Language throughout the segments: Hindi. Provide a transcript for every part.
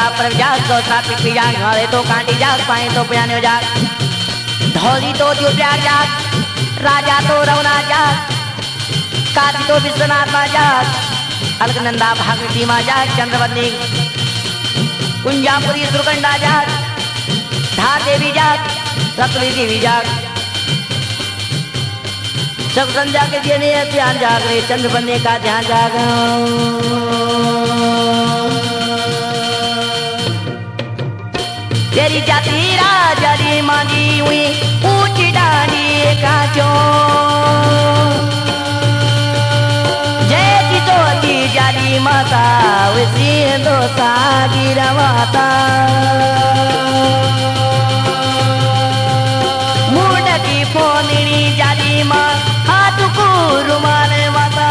पर जाग तो साथी पिया घरे तो कांटी जाग पाए तो पियाने जाग धौली तो दियो प्यार जाग राजा तो रवना जाग काजी तो विश्वनाथ मा जाग अलकनंदा भागवती मा जाग चंद्रवदनी कुंजापुरी दुर्गंडा जाग धार देवी जाग रतुली देवी जाग सब संध्या के दिए ने ध्यान जाग रे चंद्र बनने का ध्यान जाग तेरी जाति राजा दी मांगी हुई ऊंची डाली का चो जैसी तो की जाली माता वैसी दो सागिर माता मुंड की फोननी जाली माँ रुमाल माता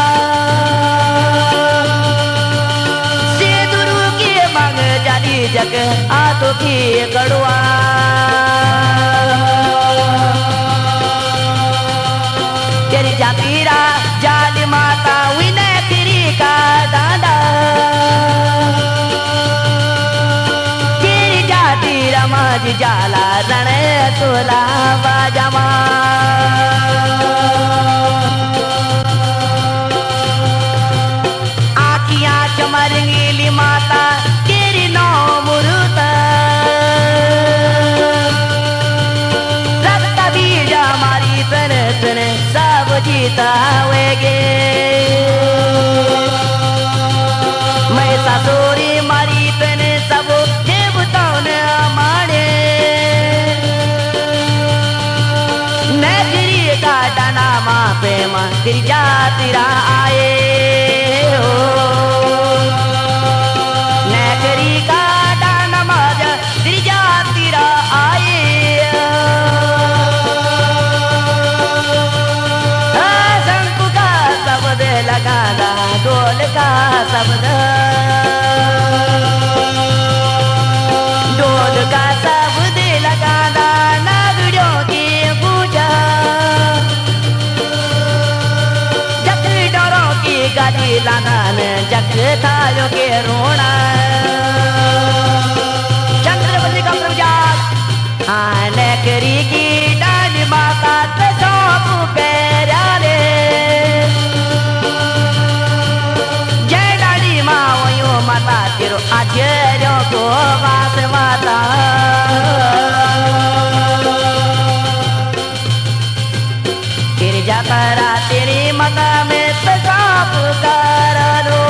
सिंदूर की मांग जाली जग आतो की कड़वा तेरी जातीरा जाली माता विनय तेरी का दादा तेरी जातीरा माज जाला रण सोला बाजामा चमरंगीली माता तेरी नौ मुरुत रक्त बीज हमारी तन तन सब जीता वेगे मैं सासुरी मारी तन सब देवताओं ने माने नगरी का डाना माँ पे माँ तेरी जातिरा आए हो नगरी का डाना माजा तेरी जातिरा आए शंकु का शब्द लगाना ढोल का शब्द ढोल का शब्द लगाना नागड़ों की पूजा जग डरों की गाड़ी लाना जग थालों के रोना चंद्रवती का प्रजात नगरी की डाली माता सौंप पैरारे जय डाली माँ वयो माता तेरो आजरो को वास माता तेरी जाकरा तेरी माता में सौंप कर दो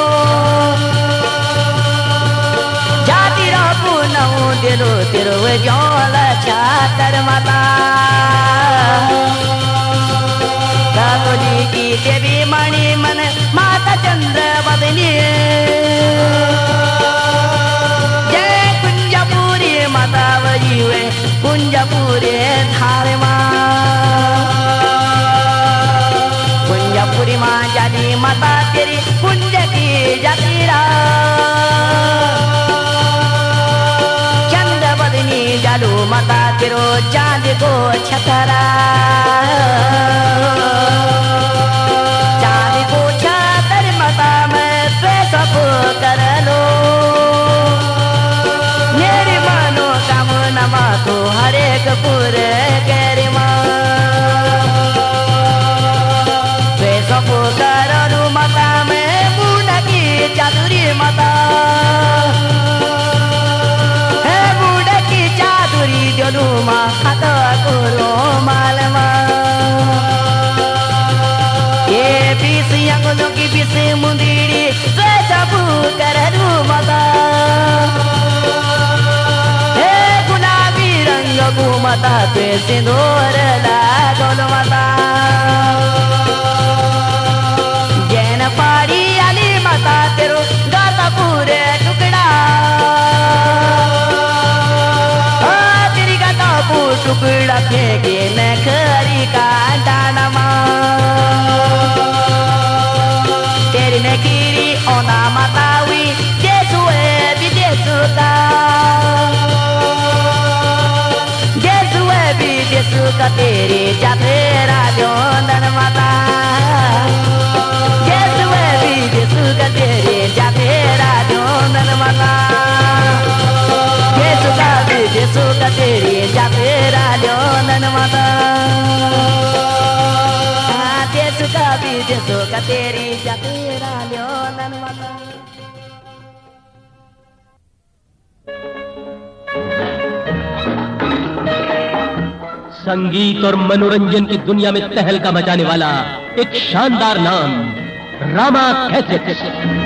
तेरो तेरो जोल छातर माता रातो जी की देवी मणि मन माता चंद्र बदनी जय कुंजपुरी माता वजी हुए कुंजपुरी धार माँ कुंजपुरी माँ जाली माता तेरी कुंज की जातिरा जालू माता तेरो चांद को छतरा चांद को छतर माता मैं तो सब कर लो मेरी मानो कामना माँ तो हर एक पूरे केरी माँ तो सब कर लो माता मैं मुंड की चातुरी माता जोलुमा हाथ करो मालमा ये बीस अंगुलों की बीस मुंदरी सब करू माता हे गुलाबी रंग घूमता पे सिंदूर लागल माता जैन पाड़ी आली माता तेरो गाता पूरे टुकड़ा टुकड़ा फेंके नखरी का डानमा तेरी नखीरी ओना मातावी देसु है विदेशु का देसु है विदेशु का तेरी जातेरा जोंदन माता देसु है विदेशु का तेरी जातेरा जोंदन माता तेरी जाते राल्यो नन माता देश का तेरी जाते राल्यो नन माता। संगीत और मनोरंजन की दुनिया में तहलका मचाने वाला एक शानदार नाम, रामा कैसेट।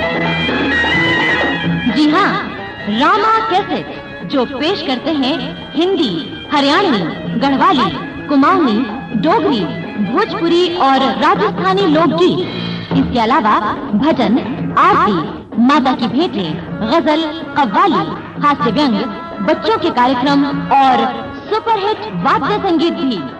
जी हाँ, रामा कैसेट जो पेश करते हैं हिंदी, हरियाणवी, गढ़वाली, कुमाऊनी, डोगरी, भोजपुरी और राजस्थानी लोकगीत। इसके अलावा भजन, आरती, माता की भेंटें, गजल, कव्वाली, हास्य व्यंग, बच्चों के कार्यक्रम और सुपरहिट वाद्य संगीत भी।